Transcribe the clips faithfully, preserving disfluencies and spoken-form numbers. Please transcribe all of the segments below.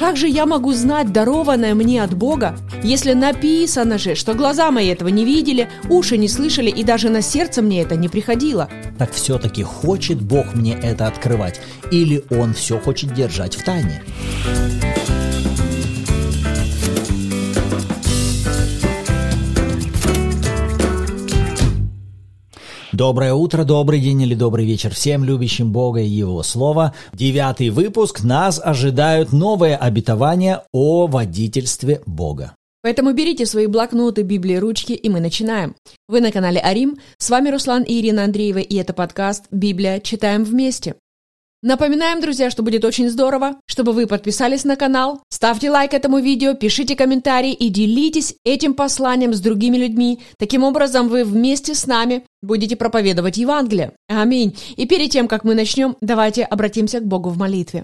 Как же я могу знать дарованное мне от Бога, если написано же, что глаза мои этого не видели, уши не слышали и даже на сердце мне это не приходило? Так все-таки хочет Бог мне это открывать, или Он все хочет держать в тайне? Доброе утро, добрый день или добрый вечер всем любящим Бога и Его Слово. Девятый выпуск. Нас ожидают новые обетования о водительстве Бога. Поэтому берите свои блокноты, Библии, ручки, и мы начинаем. Вы на канале Арим, с вами Руслан и Ирина Андреева, и это подкаст «Библия. Читаем вместе». Напоминаем, друзья, что будет очень здорово, чтобы вы подписались на канал, ставьте лайк этому видео, пишите комментарии и делитесь этим посланием с другими людьми. Таким образом, вы вместе с нами будете проповедовать Евангелие. Аминь. И перед тем, как мы начнем, давайте обратимся к Богу в молитве.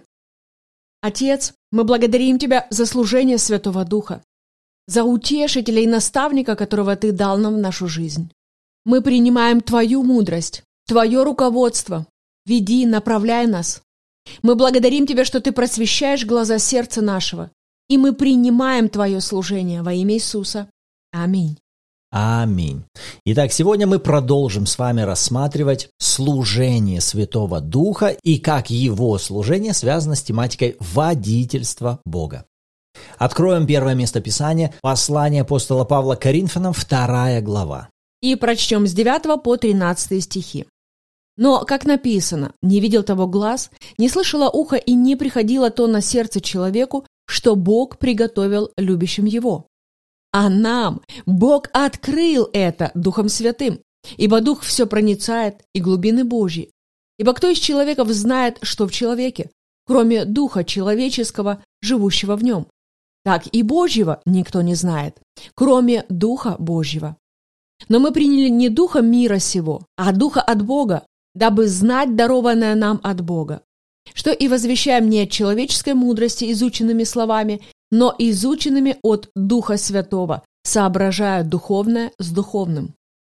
Отец, мы благодарим Тебя за служение Святого Духа, за утешителя и наставника, которого Ты дал нам в нашу жизнь. Мы принимаем Твою мудрость, Твое руководство. Веди, направляй нас. Мы благодарим Тебя, что Ты просвещаешь глаза сердца нашего, и мы принимаем Твое служение во имя Иисуса. Аминь. Аминь. Итак, сегодня мы продолжим с вами рассматривать служение Святого Духа и как Его служение связано с тематикой водительства Бога. Откроем первое место Писания, послание апостола Павла к Коринфянам, вторая глава. И прочтем с девятого по тринадцатый стихи. Но, как написано, не видел того глаз, не слышало ухо и не приходило то на сердце человеку, что Бог приготовил любящим Его. А нам Бог открыл это Духом Святым, ибо Дух все проницает и глубины Божьи. Ибо кто из человеков знает, что в человеке, кроме Духа человеческого, живущего в нем? Так и Божьего никто не знает, кроме Духа Божьего. Но мы приняли не Духа мира сего, а Духа от Бога, дабы знать дарованное нам от Бога, что и возвещаем не от человеческой мудрости изученными словами, но изученными от Духа Святого, соображая духовное с духовным.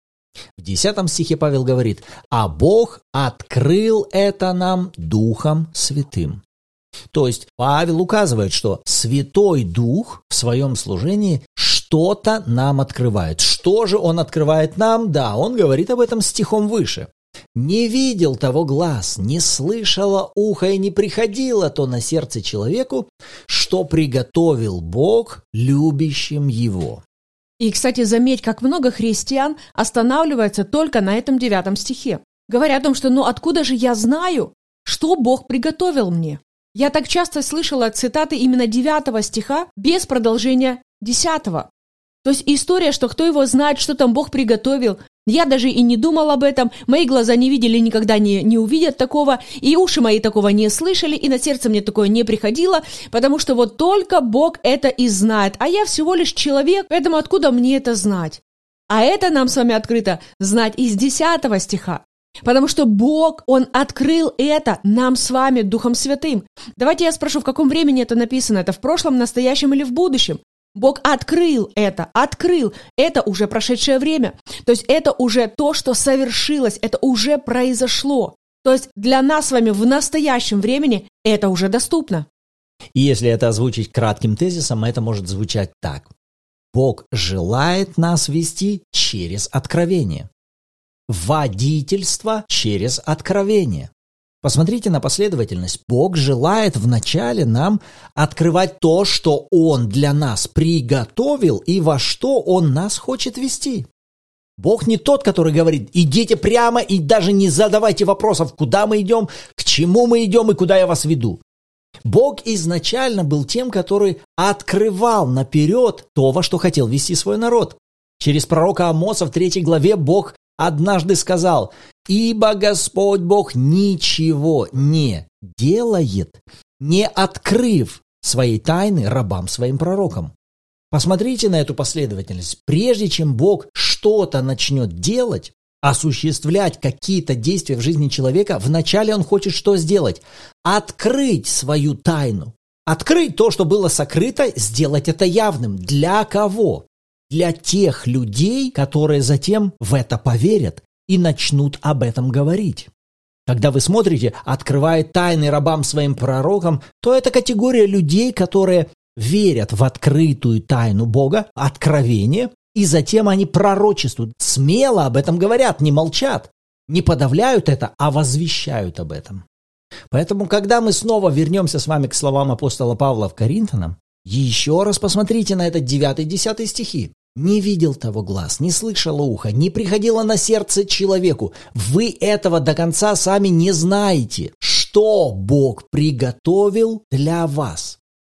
В десятом стихе Павел говорит: «А Бог открыл это нам Духом Святым». То есть Павел указывает, что Святой Дух в своем служении что-то нам открывает. Что же Он открывает нам? Да, он говорит об этом стихом выше. «Не видел того глаз, не слышало ухо и не приходило то на сердце человеку, что приготовил Бог любящим Его». И, кстати, заметь, как много христиан останавливается только на этом девятом стихе, говоря о том, что «ну откуда же я знаю, что Бог приготовил мне?» Я так часто слышала цитаты именно девятого стиха без продолжения десятого. То есть история, что кто его знает, что там Бог приготовил. Я даже и не думал об этом, мои глаза не видели, никогда не, не увидят такого, и уши мои такого не слышали, и на сердце мне такое не приходило, потому что вот только Бог это и знает, а я всего лишь человек, поэтому откуда мне это знать? А это нам с вами открыто знать из десятого стиха, потому что Бог, Он открыл это нам с вами Духом Святым. Давайте я спрошу, в каком времени это написано, это в прошлом, настоящем или в будущем? Бог открыл это, открыл. Это уже прошедшее время. То есть это уже то, что совершилось, это уже произошло. То есть для нас с вами в настоящем времени это уже доступно. И если это озвучить кратким тезисом, это может звучать так. Бог желает нас вести через откровение. Водительство через откровение. Посмотрите на последовательность. Бог желает вначале нам открывать то, что Он для нас приготовил и во что Он нас хочет вести. Бог не тот, который говорит: идите прямо и даже не задавайте вопросов, куда мы идем, к чему мы идем и куда я вас веду. Бог изначально был тем, который открывал наперед то, во что хотел вести свой народ. Через пророка Амоса в третьей главе Бог однажды сказал: «Ибо Господь Бог ничего не делает, не открыв своей тайны рабам своим пророкам». Посмотрите на эту последовательность. Прежде чем Бог что-то начнет делать, осуществлять какие-то действия в жизни человека, вначале Он хочет что сделать? Открыть свою тайну. Открыть то, что было сокрыто, сделать это явным. Для кого? Для тех людей, которые затем в это поверят и начнут об этом говорить. Когда вы смотрите «Открывает тайны рабам своим пророкам», то это категория людей, которые верят в открытую тайну Бога, откровение, и затем они пророчествуют, смело об этом говорят, не молчат, не подавляют это, а возвещают об этом. Поэтому, когда мы снова вернемся с вами к словам апостола Павла в Коринфянам, еще раз посмотрите на этот девятый-десятый стихи. «Не видел того глаз, не слышало ухо, не приходило на сердце человеку. Вы этого до конца сами не знаете, что Бог приготовил для вас.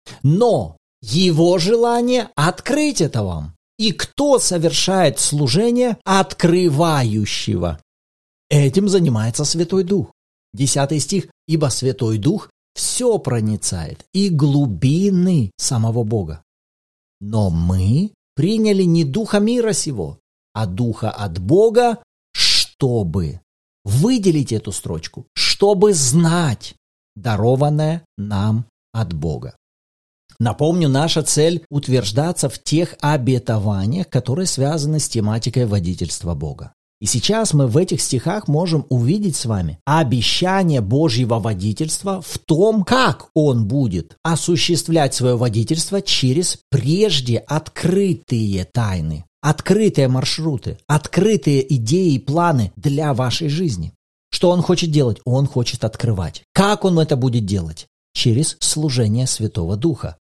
Но Его желание открыть это вам. И кто совершает служение открывающего? Этим занимается Святой Дух». Десятый стих. «Ибо Святой Дух все проницает, и глубины самого Бога. Но мы приняли не духа мира сего, а духа от Бога, чтобы выделить эту строчку, чтобы знать дарованное нам от Бога». Напомню, наша цель – утверждаться в тех обетованиях, которые связаны с тематикой водительства Бога. И сейчас мы в этих стихах можем увидеть с вами обещание Божьего водительства в том, как Он будет осуществлять свое водительство через прежде открытые тайны, открытые маршруты, открытые идеи и планы для вашей жизни. Что Он хочет делать? Он хочет открывать. Как Он это будет делать? Через служение Святого Духа.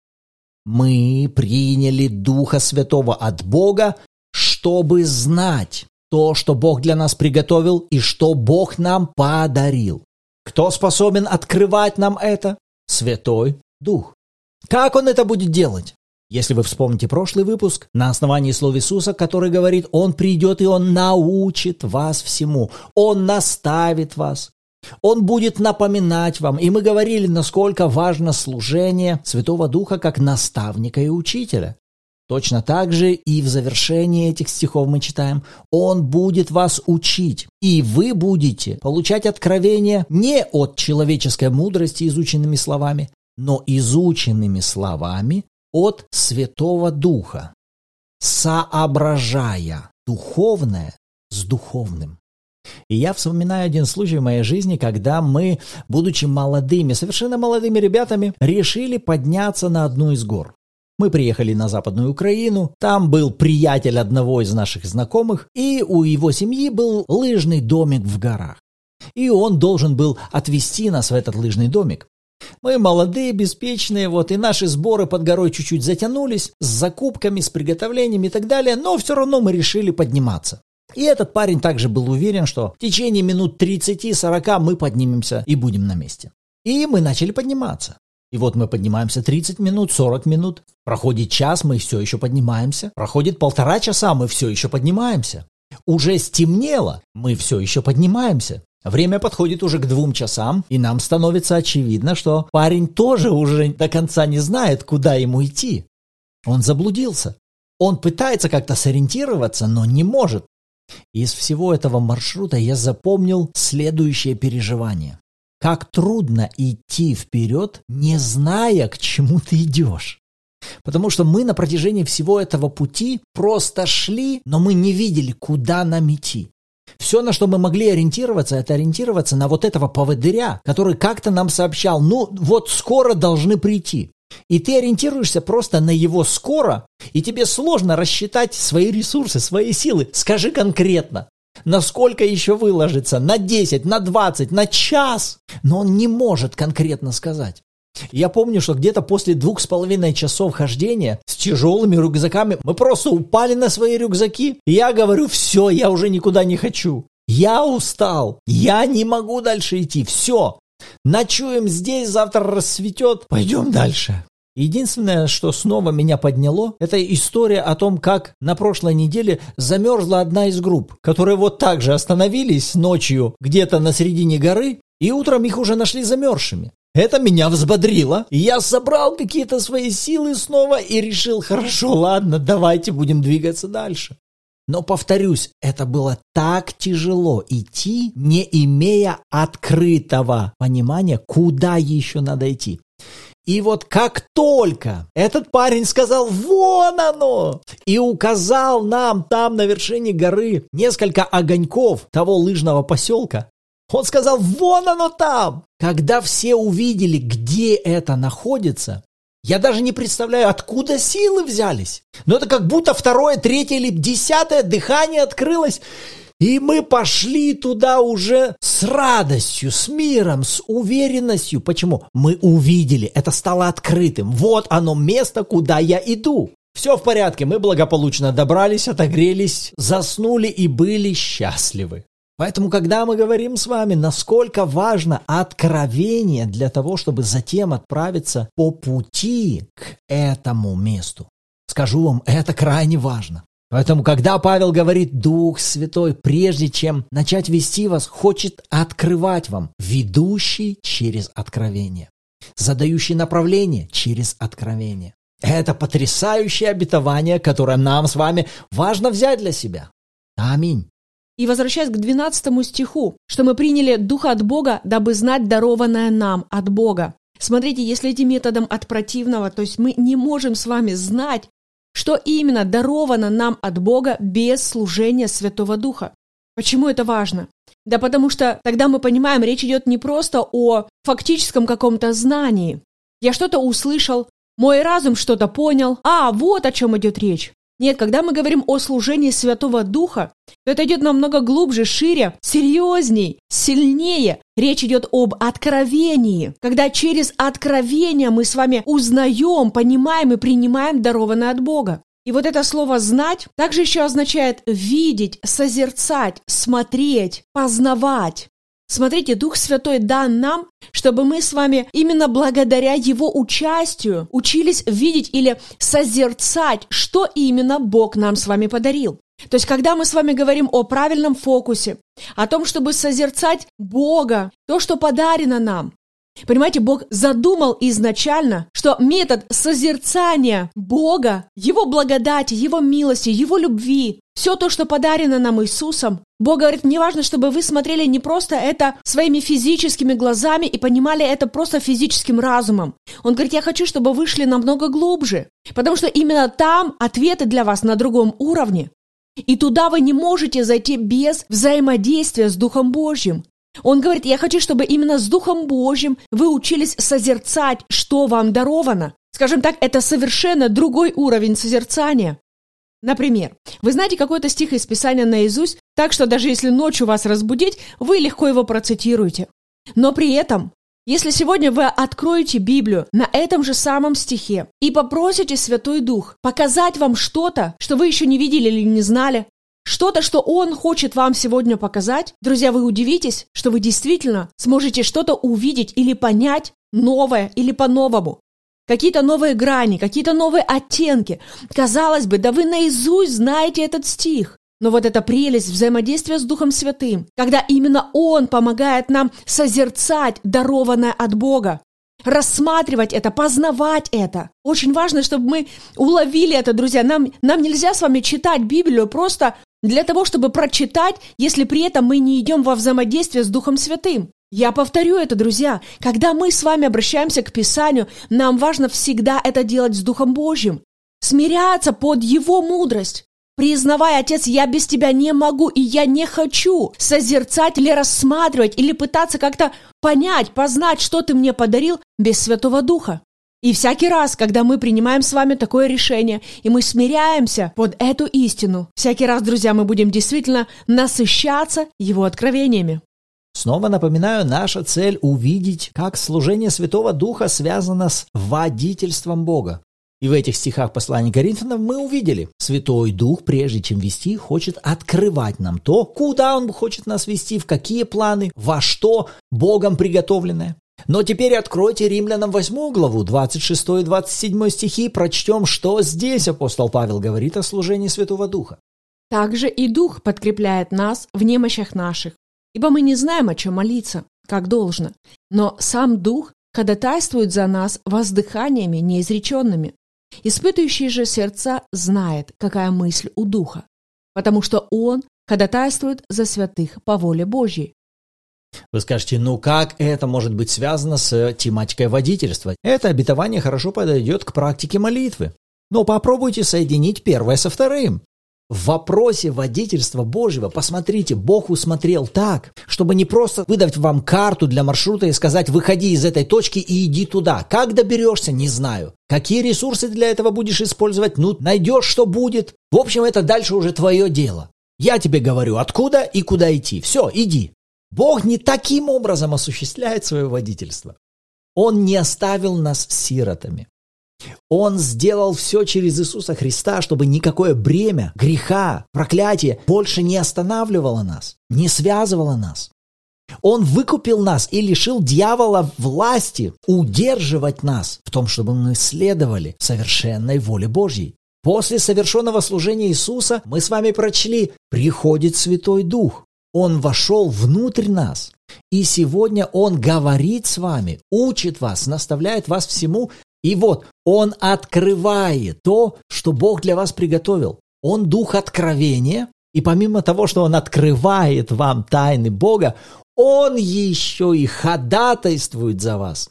Мы приняли Духа Святого от Бога, чтобы знать то, что Бог для нас приготовил и что Бог нам подарил. Кто способен открывать нам это? Святой Дух. Как Он это будет делать? Если вы вспомните прошлый выпуск, на основании слов Иисуса, который говорит, Он придет и Он научит вас всему, Он наставит вас, Он будет напоминать вам. И мы говорили, насколько важно служение Святого Духа как наставника и учителя. Точно так же и в завершении этих стихов мы читаем: Он будет вас учить, и вы будете получать откровения не от человеческой мудрости изученными словами, но изученными словами от Святого Духа, соображая духовное с духовным. И я вспоминаю один случай в моей жизни, когда мы, будучи молодыми, совершенно молодыми ребятами, решили подняться на одну из гор. Мы приехали на Западную Украину, там был приятель одного из наших знакомых, и у его семьи был лыжный домик в горах. И он должен был отвезти нас в этот лыжный домик. Мы молодые, беспечные, вот, и наши сборы под горой чуть-чуть затянулись, с закупками, с приготовлением и так далее, но все равно мы решили подниматься. И этот парень также был уверен, что в течение минут тридцати-сорока мы поднимемся и будем на месте. И мы начали подниматься. И вот мы поднимаемся тридцать минут, сорок минут. Проходит час, мы все еще поднимаемся. Проходит полтора часа, мы все еще поднимаемся. Уже стемнело, мы все еще поднимаемся. Время подходит уже к двум часам, и нам становится очевидно, что парень тоже уже до конца не знает, куда ему идти. Он заблудился. Он пытается как-то сориентироваться, но не может. Из всего этого маршрута я запомнил следующее переживание. Как трудно идти вперед, не зная, к чему ты идешь. Потому что мы на протяжении всего этого пути просто шли, но мы не видели, куда нам идти. Все, на что мы могли ориентироваться, это ориентироваться на вот этого поводыря, который как-то нам сообщал, ну вот скоро должны прийти. И ты ориентируешься просто на его скоро, и тебе сложно рассчитать свои ресурсы, свои силы. Скажи конкретно, насколько еще выложится, на десять, на двадцать, на час. Но он не может конкретно сказать. Я помню, что где-то после двух с половиной часов хождения с тяжелыми рюкзаками мы просто упали на свои рюкзаки. И я говорю, все, я уже никуда не хочу. Я устал, я не могу дальше идти, все. Ночуем здесь, завтра рассветет, пойдем дальше. Единственное, что снова меня подняло, это история о том, как на прошлой неделе замерзла одна из групп, которые вот так же остановились ночью где-то на середине горы, и утром их уже нашли замерзшими. Это меня взбодрило, и я собрал какие-то свои силы снова и решил, хорошо, ладно, давайте будем двигаться дальше. Но, повторюсь, это было так тяжело идти, не имея открытого понимания, куда еще надо идти. И вот как только этот парень сказал «Вон оно!» и указал нам там на вершине горы несколько огоньков того лыжного поселка, Он сказал, вон оно там. Когда все увидели, где это находится, я даже не представляю, откуда силы взялись. Но это как будто второе, третье или десятое дыхание открылось. И мы пошли туда уже с радостью, с миром, с уверенностью. Почему? Мы увидели, это стало открытым. Вот оно место, куда я иду. Все в порядке, мы благополучно добрались, отогрелись, заснули и были счастливы. Поэтому, когда мы говорим с вами, насколько важно откровение для того, чтобы затем отправиться по пути к этому месту, скажу вам, это крайне важно. Поэтому, когда Павел говорит, Дух Святой, прежде чем начать вести вас, хочет открывать вам, ведущий через откровение, задающий направление через откровение. Это потрясающее обетование, которое нам с вами важно взять для себя. Аминь. И возвращаясь к двенадцатому стиху, что мы приняли Духа от Бога, дабы знать дарованное нам от Бога. Смотрите, если этим методом от противного, то есть мы не можем с вами знать, что именно даровано нам от Бога без служения Святого Духа. Почему это важно? Да потому что тогда мы понимаем, речь идет не просто о фактическом каком-то знании. Я что-то услышал, мой разум что-то понял, а вот о чем идет речь. Нет, когда мы говорим о служении Святого Духа, то это идет намного глубже, шире, серьезней, сильнее. Речь идет об откровении, когда через откровение мы с вами узнаем, понимаем и принимаем дарованное от Бога. И вот это слово «знать» также еще означает видеть, созерцать, смотреть, познавать. Смотрите, Дух Святой дан нам, чтобы мы с вами именно благодаря Его участию учились видеть или созерцать, что именно Бог нам с вами подарил. То есть, когда мы с вами говорим о правильном фокусе, о том, чтобы созерцать Бога, то, что подарено нам. Понимаете, Бог задумал изначально, что метод созерцания Бога, Его благодати, Его милости, Его любви, все то, что подарено нам Иисусом, Бог говорит, мне важно, чтобы вы смотрели не просто это своими физическими глазами и понимали это просто физическим разумом. Он говорит, я хочу, чтобы вы шли намного глубже, потому что именно там ответы для вас на другом уровне. И туда вы не можете зайти без взаимодействия с Духом Божьим. Он говорит, я хочу, чтобы именно с Духом Божьим вы учились созерцать, что вам даровано. Скажем так, это совершенно другой уровень созерцания. Например, вы знаете какой-то стих из Писания наизусть, так что даже если ночью вас разбудить, вы легко его процитируете. Но при этом, если сегодня вы откроете Библию на этом же самом стихе и попросите Святой Дух показать вам что-то, что вы еще не видели или не знали, что-то, что Он хочет вам сегодня показать, друзья, вы удивитесь, что вы действительно сможете что-то увидеть или понять новое или по-новому. Какие-то новые грани, какие-то новые оттенки. Казалось бы, да вы наизусть знаете этот стих. Но вот эта прелесть взаимодействия с Духом Святым, когда именно Он помогает нам созерцать дарованное от Бога, рассматривать это, познавать это. Очень важно, чтобы мы уловили это, друзья. Нам, нам нельзя с вами читать Библию просто для того, чтобы прочитать, если при этом мы не идем во взаимодействие с Духом Святым. Я повторю это, друзья. Когда мы с вами обращаемся к Писанию, нам важно всегда это делать с Духом Божьим. Смиряться под Его мудрость. Признавая, Отец, я без Тебя не могу, и я не хочу созерцать или рассматривать, или пытаться как-то понять, познать, что Ты мне подарил без Святого Духа. И всякий раз, когда мы принимаем с вами такое решение, и мы смиряемся под эту истину, всякий раз, друзья, мы будем действительно насыщаться Его откровениями. Снова напоминаю, наша цель увидеть, как служение Святого Духа связано с водительством Бога. И в этих стихах послания Коринфянам мы увидели, Святой Дух, прежде чем вести, хочет открывать нам то, куда Он хочет нас вести, в какие планы, во что Богом приготовленное. Но теперь откройте Римлянам восьмую главу, двадцать шестой и двадцать седьмой стихи, прочтем, что здесь апостол Павел говорит о служении Святого Духа. «Также и Дух подкрепляет нас в немощах наших, ибо мы не знаем, о чем молиться, как должно, но сам Дух ходатайствует за нас воздыханиями неизреченными. Испытывающий же сердца знает, какая мысль у Духа, потому что Он ходатайствует за святых по воле Божьей». Вы скажете, ну как это может быть связано с тематикой водительства? Это обетование хорошо подойдет к практике молитвы. Но попробуйте соединить первое со вторым. В вопросе водительства Божьего, посмотрите, Бог усмотрел так, чтобы не просто выдать вам карту для маршрута и сказать: выходи из этой точки и иди туда. Как доберешься, не знаю. Какие ресурсы для этого будешь использовать, ну, найдешь, что будет. В общем, это дальше уже твое дело. Я тебе говорю, откуда и куда идти. Все, иди. Бог не таким образом осуществляет свое водительство. Он не оставил нас сиротами. Он сделал все через Иисуса Христа, чтобы никакое бремя, греха, проклятие больше не останавливало нас, не связывало нас. Он выкупил нас и лишил дьявола власти удерживать нас в том, чтобы мы следовали совершенной воле Божьей. После совершенного служения Иисуса мы с вами прочли: приходит Святой Дух. Он вошел внутрь нас. И сегодня Он говорит с вами, учит вас, наставляет вас всему. И вот Он открывает то, что Бог для вас приготовил. Он Дух откровения. И помимо того, что Он открывает вам тайны Бога, Он еще и ходатайствует за вас,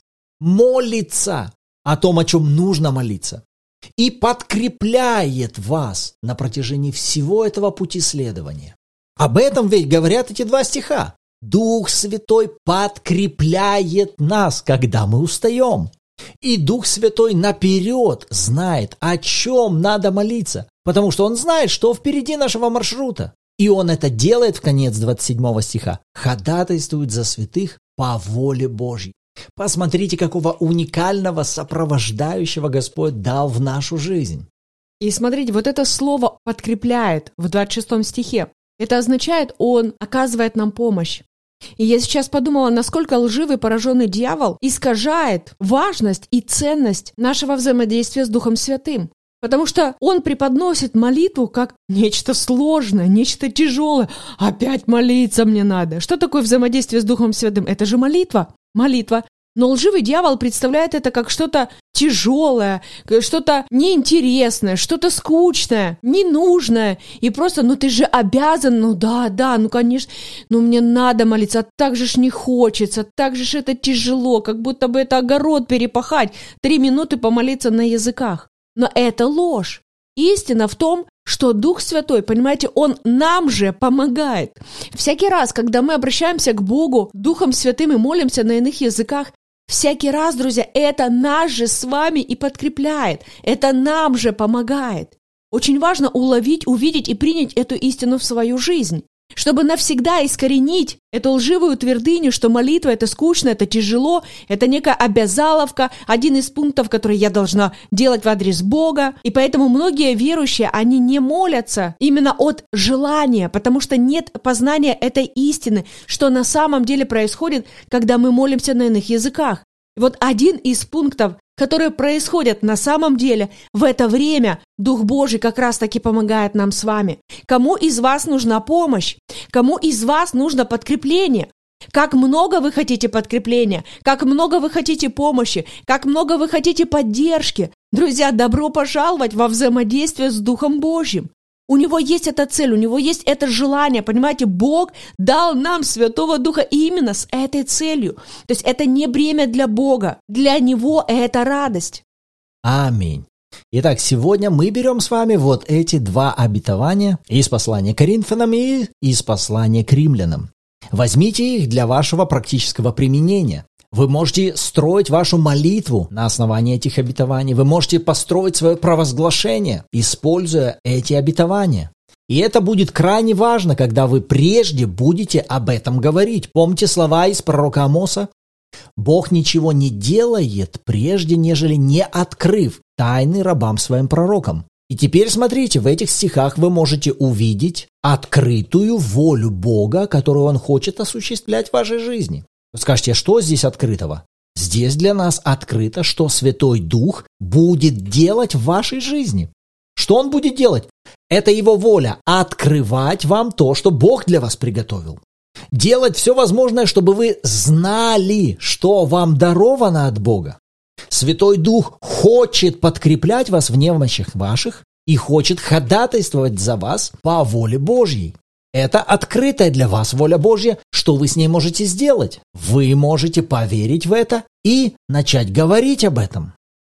молится о том, о чем нужно молиться, и подкрепляет вас на протяжении всего этого пути следования. Об этом ведь говорят эти два стиха. Дух Святой подкрепляет нас, когда мы устаем. И Дух Святой наперед знает, о чем надо молиться, потому что Он знает, что впереди нашего маршрута. И Он это делает в конец двадцать седьмого стиха. Ходатайствует за святых по воле Божьей. Посмотрите, какого уникального сопровождающего Господь дал в нашу жизнь. И смотрите, вот это слово «подкрепляет» в двадцать шестом стихе. Это означает, Он оказывает нам помощь. И я сейчас подумала, насколько лживый, пораженный дьявол искажает важность и ценность нашего взаимодействия с Духом Святым. Потому что он преподносит молитву как нечто сложное, нечто тяжелое. Опять молиться мне надо. Что такое взаимодействие с Духом Святым? Это же молитва. Молитва. Но лживый дьявол представляет это как что-то тяжелое, что-то неинтересное, что-то скучное, ненужное. И просто, ну ты же обязан, ну да, да, ну конечно, ну мне надо молиться, а так же ж не хочется, так же ж это тяжело, как будто бы это огород перепахать, три минуты помолиться на языках. Но это ложь. Истина в том, что Дух Святой, понимаете, Он нам же помогает. Всякий раз, когда мы обращаемся к Богу Духом Святым и молимся на иных языках, всякий раз, друзья, это нас же с вами и подкрепляет. Это нам же помогает. Очень важно уловить, увидеть и принять эту истину в свою жизнь, чтобы навсегда искоренить эту лживую твердыню, что молитва – это скучно, это тяжело, это некая обязаловка, один из пунктов, который я должна делать в адрес Бога. И поэтому многие верующие, они не молятся именно от желания, потому что нет познания этой истины, что на самом деле происходит, когда мы молимся на иных языках. И вот один из пунктов, которые происходят на самом деле, в это время Дух Божий как раз-таки помогает нам с вами. Кому из вас нужна помощь? Кому из вас нужно подкрепление? Как много вы хотите подкрепления? Как много вы хотите помощи? Как много вы хотите поддержки? Друзья, добро пожаловать во взаимодействие с Духом Божьим. У Него есть эта цель, у Него есть это желание, понимаете, Бог дал нам Святого Духа именно с этой целью. То есть это не бремя для Бога, для Него это радость. Аминь. Итак, сегодня мы берем с вами вот эти два обетования из послания к Коринфянам и из послания к Римлянам. Возьмите их для вашего практического применения. Вы можете строить вашу молитву на основании этих обетований. Вы можете построить свое провозглашение, используя эти обетования. И это будет крайне важно, когда вы прежде будете об этом говорить. Помните слова из пророка Амоса? «Бог ничего не делает, прежде нежели не открыв тайны рабам своим пророкам». И теперь смотрите, в этих стихах вы можете увидеть открытую волю Бога, которую Он хочет осуществлять в вашей жизни. Скажите, что здесь открытого? Здесь для нас открыто, что Святой Дух будет делать в вашей жизни. Что Он будет делать? Это Его воля – открывать вам то, что Бог для вас приготовил. Делать все возможное, чтобы вы знали, что вам даровано от Бога. Святой Дух хочет подкреплять вас в немощах ваших и хочет ходатайствовать за вас по воле Божьей. Это открытая для вас воля Божья, что вы с ней можете сделать. Вы можете поверить в это и начать говорить об этом.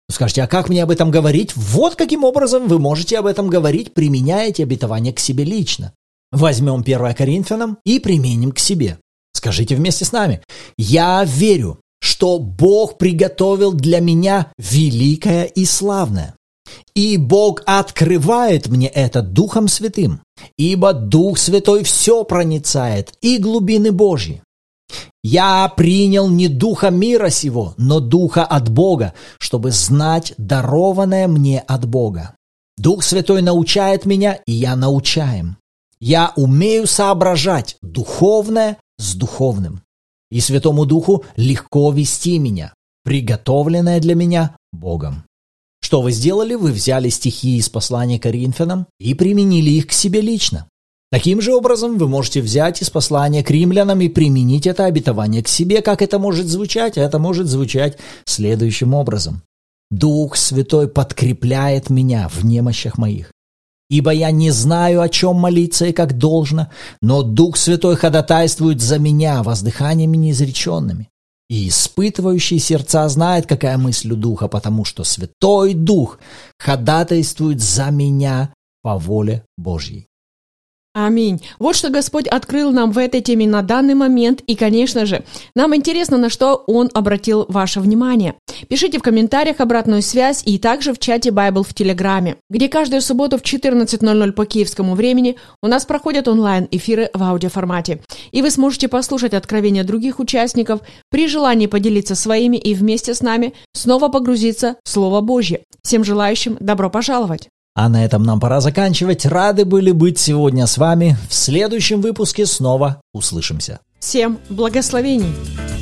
Скажете, а как мне об этом говорить? Вот каким образом вы можете об этом говорить, применяя эти обетования к себе лично. Возьмем первое Коринфянам и применим к себе. Скажите вместе с нами. «Я верю, что Бог приготовил для меня великое и славное. И Бог открывает мне это Духом Святым, ибо Дух Святой все проницает, и глубины Божьи. Я принял не духа мира сего, но духа от Бога, чтобы знать дарованное мне от Бога. Дух Святой научает меня, и я научаем. Я умею соображать духовное с духовным. И Святому Духу легко вести меня, приготовленное для меня Богом». Что вы сделали? Вы взяли стихи из послания Коринфянам и применили их к себе лично. Таким же образом вы можете взять из послания к римлянам и применить это обетование к себе. Как это может звучать? Это может звучать следующим образом. «Дух Святой подкрепляет меня в немощах моих. Ибо я не знаю, о чем молиться и как должно, но Дух Святой ходатайствует за меня воздыханиями неизреченными. И испытывающий сердца знает, какая мысль у Духа, потому что Святой Дух ходатайствует за меня по воле Божьей». Аминь. Вот что Господь открыл нам в этой теме на данный момент. И, конечно же, нам интересно, на что Он обратил ваше внимание. Пишите в комментариях обратную связь и также в чате Bible в Телеграме, где каждую субботу в четырнадцать ноль ноль по киевскому времени у нас проходят онлайн-эфиры в аудиоформате. И вы сможете послушать откровения других участников, при желании поделиться своими и вместе с нами снова погрузиться в Слово Божье. Всем желающим добро пожаловать! А на этом нам пора заканчивать. Рады были быть сегодня с вами. В следующем выпуске снова услышимся. Всем благословений!